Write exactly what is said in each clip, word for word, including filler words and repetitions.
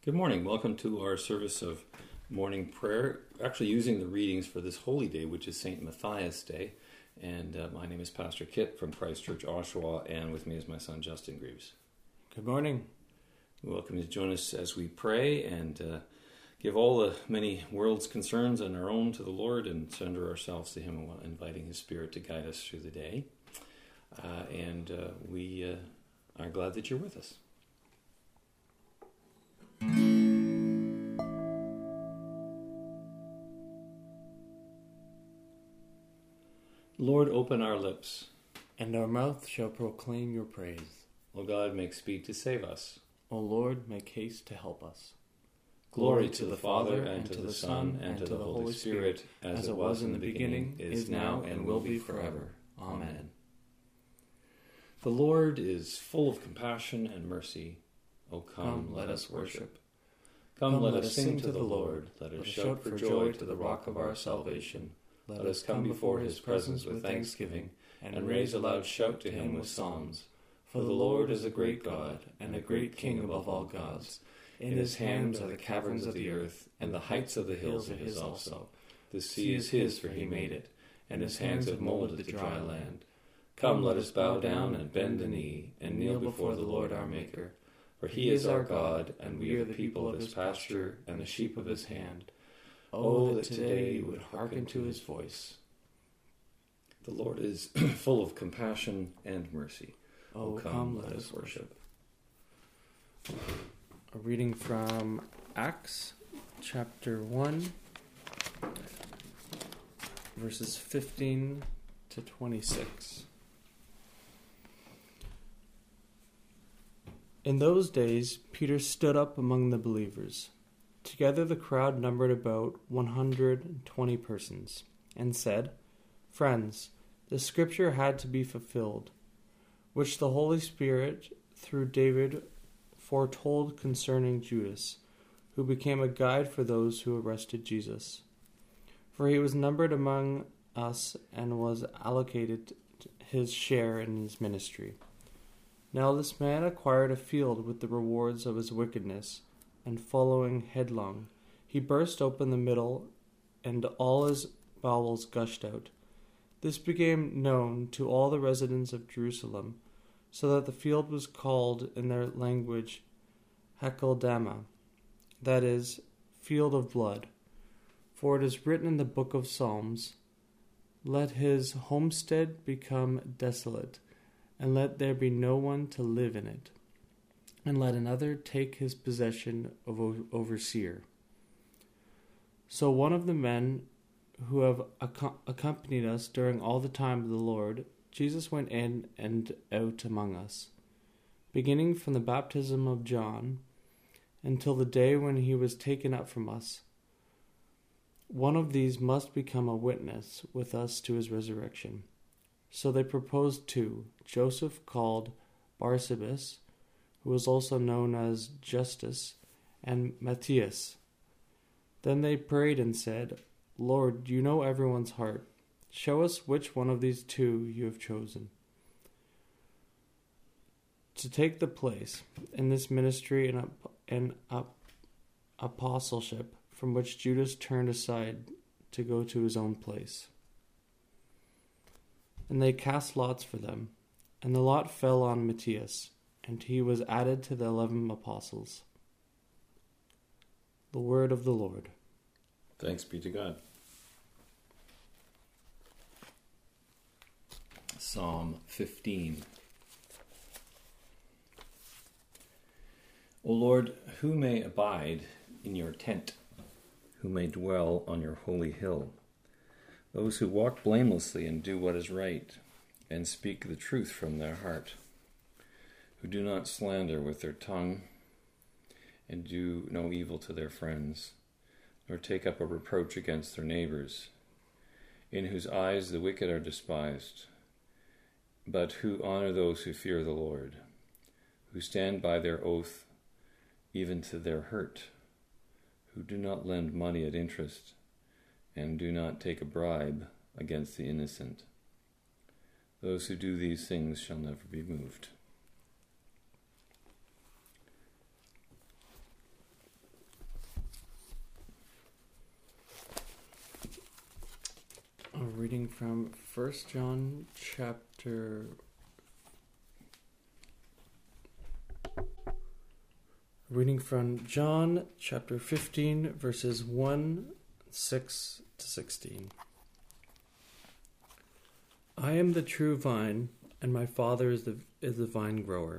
Good morning. Welcome to our service of morning prayer, actually using the readings for this holy day, which is Saint Matthias Day. And uh, my name is Pastor Kit from Christ Church, Oshawa, and with me is my son, Justin Greaves. Good morning. We're welcome to join us as we pray and uh, give all the many world's concerns and our own to the Lord and surrender ourselves to Him, inviting His Spirit to guide us through the day. Uh, and uh, we uh, are glad that you're with us. Lord, open our lips, and our mouth shall proclaim your praise. O God, make speed to save us. O Lord, make haste to help us. Glory to the Father, and to the Son, and to the Holy Spirit, as it was in the beginning, is now, and will be forever. Amen. The Lord is full of compassion and mercy. O come, let us worship. Come, let us sing to the Lord. Let us shout for joy to the rock of our salvation. Let us come before His presence with thanksgiving, and raise a loud shout to Him with psalms. For the Lord is a great God, and a great King above all gods. In His hands are the caverns of the earth, and the heights of the hills are His also. The sea is His, for He made it, and His hands have molded the dry land. Come, let us bow down and bend the knee, and kneel before the Lord our Maker. For He is our God, and we are the people of His pasture, and the sheep of His hand. Oh, that today you would hearken to His voice. The Lord is full of compassion and mercy. Oh, come, come let us worship. A reading from Acts chapter one, verses fifteen to twenty-six. In those days, Peter stood up among the believers. Together the crowd numbered about one hundred twenty persons, and said, Friends, the scripture had to be fulfilled, which the Holy Spirit, through David, foretold concerning Judas, who became a guide for those who arrested Jesus. For he was numbered among us and was allocated his share in his ministry. Now this man acquired a field with the rewards of his wickedness, and following headlong, he burst open the middle, and all his bowels gushed out. This became known to all the residents of Jerusalem, so that the field was called in their language Hakeldama, that is, field of blood. For it is written in the book of Psalms, Let his homestead become desolate, and let there be no one to live in it, and let another take his possession of overseer. So one of the men who have ac- accompanied us during all the time of the Lord, Jesus went in and out among us, beginning from the baptism of John until the day when he was taken up from us. One of these must become a witness with us to his resurrection. So they proposed two, Joseph called Barsabas, who was also known as Justus, and Matthias. Then they prayed and said, Lord, you know everyone's heart. Show us which one of these two you have chosen to take the place in this ministry and, and apostleship from which Judas turned aside to go to his own place. And they cast lots for them, and the lot fell on Matthias, and he was added to the eleven apostles. The word of the Lord. Thanks be to God. Psalm fifteen. O Lord, who may abide in your tent? Who may dwell on your holy hill? Those who walk blamelessly and do what is right, and speak the truth from their heart, who do not slander with their tongue, and do no evil to their friends, nor take up a reproach against their neighbors, in whose eyes the wicked are despised, but who honor those who fear the Lord, who stand by their oath even to their hurt, who do not lend money at interest, and do not take a bribe against the innocent. Those who do these things shall never be moved. reading from First John chapter reading from John chapter fifteen, verses one, six to sixteen. I am the true vine, and my Father is the is the vine grower.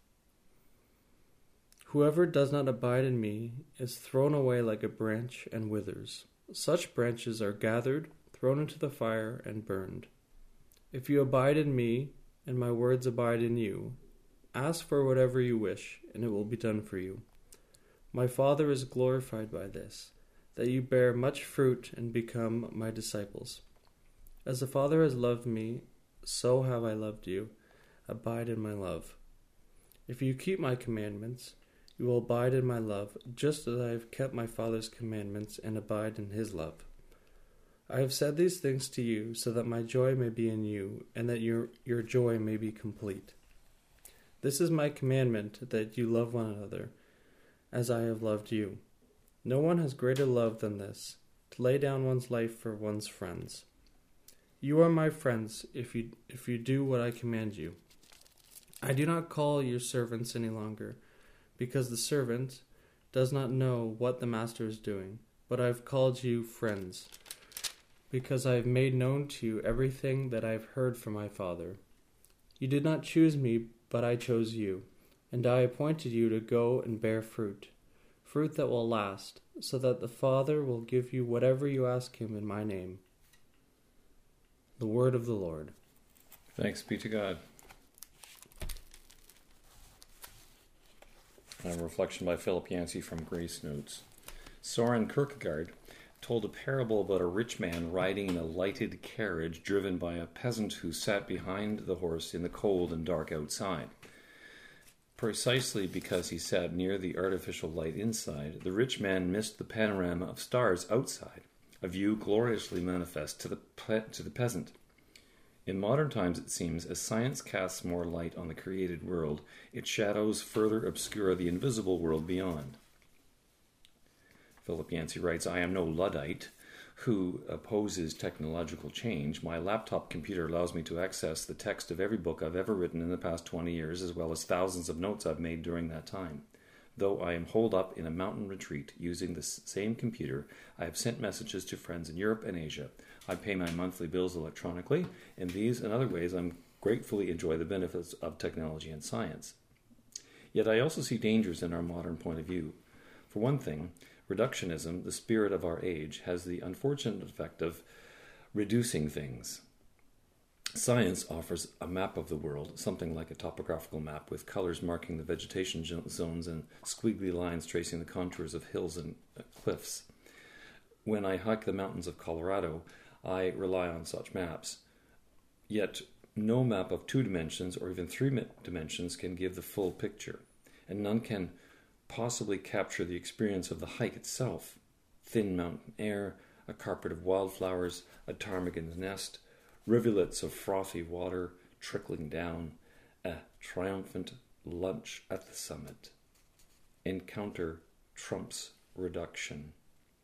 Whoever does not abide in me is thrown away like a branch and withers. Such branches are gathered, thrown into the fire, and burned. If you abide in me, and my words abide in you, ask for whatever you wish, and it will be done for you. My Father is glorified by this, that you bear much fruit and become my disciples. As the Father has loved me, so have I loved you. Abide in my love. If you keep my commandments, you will abide in my love, just as I have kept my Father's commandments and abide in his love. I have said these things to you, so that my joy may be in you, and that your, your joy may be complete. This is my commandment, that you love one another, as I have loved you. No one has greater love than this, to lay down one's life for one's friends. You are my friends, if you if you do what I command you. I do not call you servants any longer, because the servant does not know what the master is doing, but I have called you friends, because I have made known to you everything that I have heard from my Father. You did not choose me, but I chose you, and I appointed you to go and bear fruit, fruit that will last, so that the Father will give you whatever you ask him in my name. The word of the Lord. Thanks be to God. A reflection by Philip Yancey from Grace Notes. Soren Kierkegaard told a parable about a rich man riding in a lighted carriage driven by a peasant who sat behind the horse in the cold and dark outside. Precisely because he sat near the artificial light inside, the rich man missed the panorama of stars outside, a view gloriously manifest to the pe- to the peasant. In modern times, it seems, as science casts more light on the created world, its shadows further obscure the invisible world beyond. Philip Yancey writes, I am no Luddite who opposes technological change. My laptop computer allows me to access the text of every book I've ever written in the past twenty years, as well as thousands of notes I've made during that time. Though I am holed up in a mountain retreat using the same computer, I have sent messages to friends in Europe and Asia. I pay my monthly bills electronically. In these and other ways, I gratefully enjoy the benefits of technology and science. Yet I also see dangers in our modern point of view. For one thing, reductionism, the spirit of our age, has the unfortunate effect of reducing things. Science offers a map of the world, something like a topographical map with colors marking the vegetation zones and squiggly lines tracing the contours of hills and cliffs. When I hike the mountains of Colorado, I rely on such maps. Yet no map of two dimensions or even three dimensions can give the full picture, and none can possibly capture the experience of the hike itself. Thin mountain air, a carpet of wildflowers, a ptarmigan's nest, rivulets of frothy water trickling down, a triumphant lunch at the summit. Encounter trumps reduction.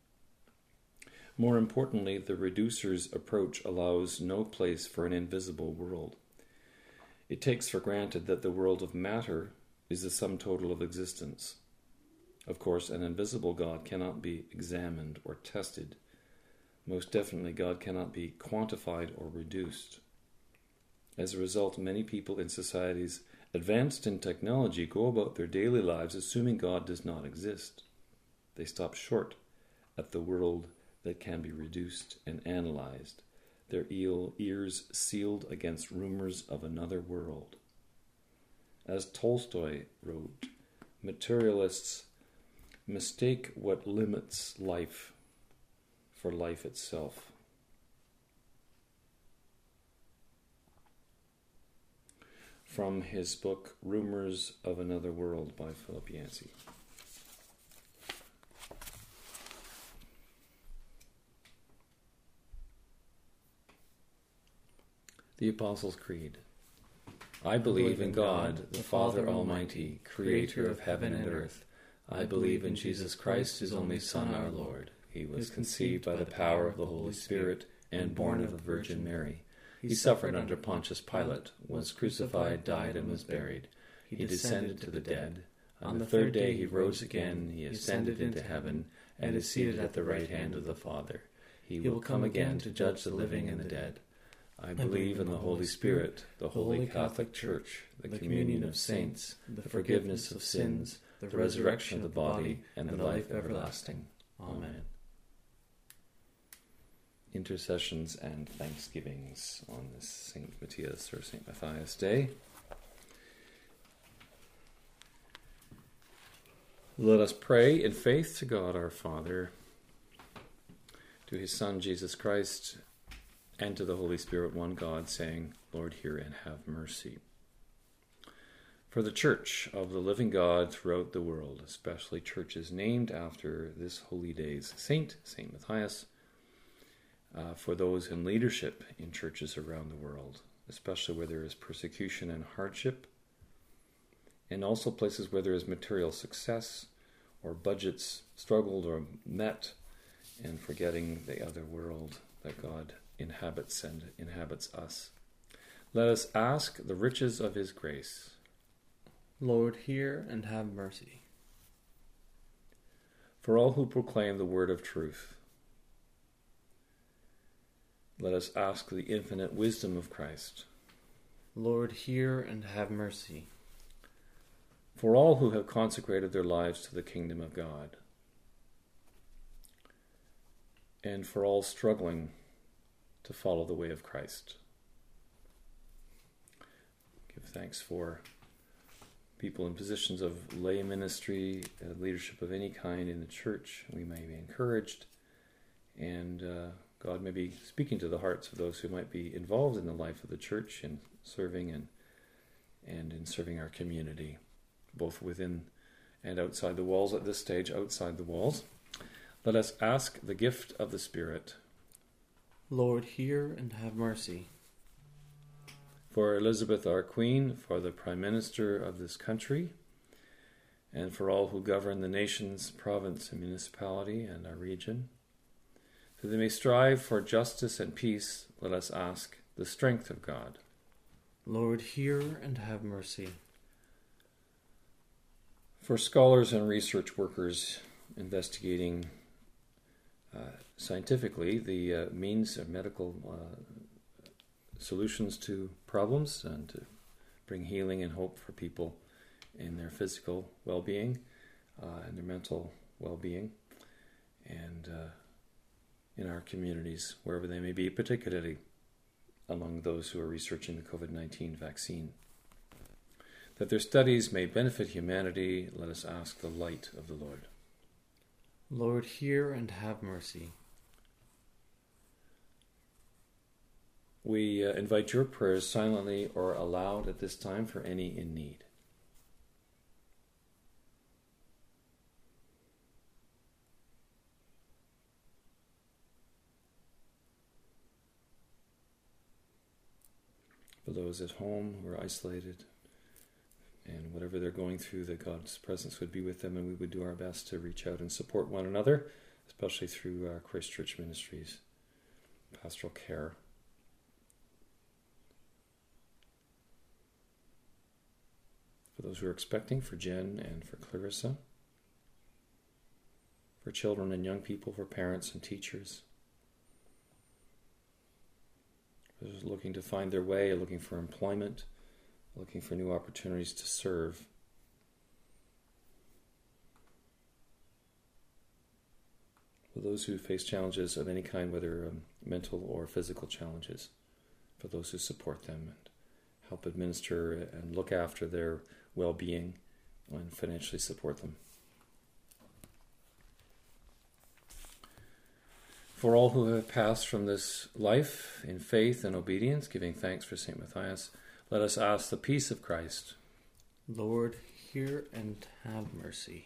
More importantly, the reducer's approach allows no place for an invisible world. It takes for granted that the world of matter is the sum total of existence. Of course, an invisible God cannot be examined or tested. Most definitely, God cannot be quantified or reduced. As a result, many people in societies advanced in technology go about their daily lives assuming God does not exist. They stop short at the world that can be reduced and analyzed, their ears sealed against rumors of another world. As Tolstoy wrote, materialists mistake what limits life for life itself. From his book, Rumors of Another World by Philip Yancey. The Apostles' Creed. I believe in God, the Father Almighty, creator of heaven and earth. I believe in Jesus Christ, his only Son, our Lord. He was conceived by the power of the Holy Spirit and born of the Virgin Mary. He suffered under Pontius Pilate, was crucified, died, and was buried. He descended to the dead. On the third day he rose again, he ascended into heaven, and is seated at the right hand of the Father. He will come again to judge the living and the dead. I believe in the Holy Spirit, the Holy Catholic Church, the communion of saints, the forgiveness of sins, the resurrection of the body, and the life everlasting. Amen. Intercessions and thanksgivings on this Saint Matthias or Saint Matthias Day. Let us pray in faith to God our Father, to his Son Jesus Christ, and to the Holy Spirit, one God, saying, Lord, hear and have mercy. For the Church of the living God throughout the world, especially churches named after this holy day's saint, Saint Matthias, uh, for those in leadership in churches around the world, especially where there is persecution and hardship, and also places where there is material success or budgets struggled or met, and forgetting the other world that God inhabits and inhabits us. Let us ask the riches of his grace. Lord, hear and have mercy. For all who proclaim the word of truth, let us ask the infinite wisdom of Christ. Lord, hear and have mercy. For all who have consecrated their lives to the kingdom of God, and for all struggling to follow the way of Christ. Give thanks for people in positions of lay ministry, uh, leadership of any kind in the church. We may be encouraged, and uh, God may be speaking to the hearts of those who might be involved in the life of the church in serving and and in serving our community, both within and outside the walls at this stage, outside the walls. Let us ask the gift of the Spirit. Lord, hear and have mercy. For Elizabeth, our Queen, for the Prime Minister of this country, and for all who govern the nation's province and municipality and our region, that they may strive for justice and peace, let us ask the strength of God. Lord, hear and have mercy. For scholars and research workers investigating uh, scientifically the uh, means of medical uh, solutions to problems and to bring healing and hope for people in their physical well-being uh, and their mental well-being, and uh, in our communities, wherever they may be, particularly among those who are researching the covid nineteen vaccine. That their studies may benefit humanity, let us ask the light of the Lord. Lord, hear and have mercy. We uh, invite your prayers silently or aloud at this time for any in need. For those at home who are isolated, and whatever they're going through, that God's presence would be with them, and we would do our best to reach out and support one another, especially through our Christ Church Ministries, pastoral care. For those who are expecting, for Jen and for Clarissa, for children and young people, for parents and teachers, for those looking to find their way, looking for employment, looking for new opportunities to serve. For those who face challenges of any kind, whether um, mental or physical challenges, for those who support them and help administer and look after their well-being and financially support them. For all who have passed from this life in faith and obedience, giving thanks for Saint Matthias, let us ask the peace of Christ. Lord, hear and have mercy.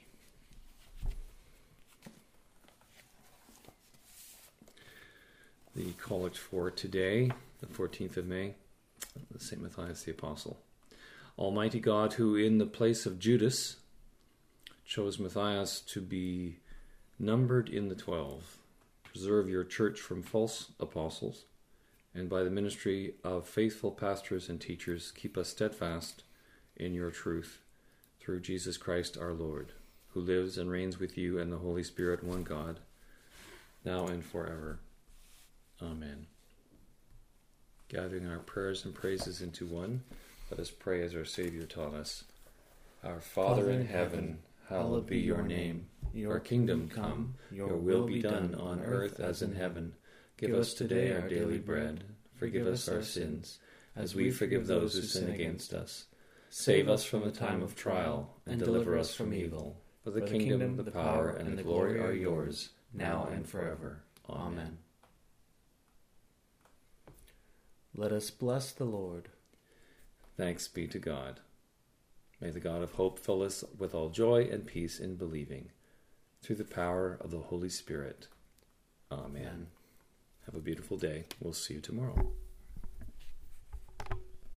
The collect for today, the fourteenth of May, Saint Matthias the Apostle. Almighty God, who in the place of Judas chose Matthias to be numbered in the twelve, Preserve your church from false apostles, and by the ministry of faithful pastors and teachers, keep us steadfast in your truth, through Jesus Christ our Lord, who lives and reigns with you and the Holy Spirit, one God, now and forever. Amen. Gathering our prayers and praises into one, let us pray as our Savior taught us. Our Father, Father in heaven, hallowed be your name. Your kingdom come, your will be done on earth as in heaven. Give us today our daily bread. Forgive us our sins, as we forgive those who sin against us. Save us from the time of trial, and deliver us from evil. For the kingdom, the power, and the glory are yours, now and forever. Amen. Let us bless the Lord. Thanks be to God. May the God of hope fill us with all joy and peace in believing, through the power of the Holy Spirit. Amen. Amen. Have a beautiful day. We'll see you tomorrow.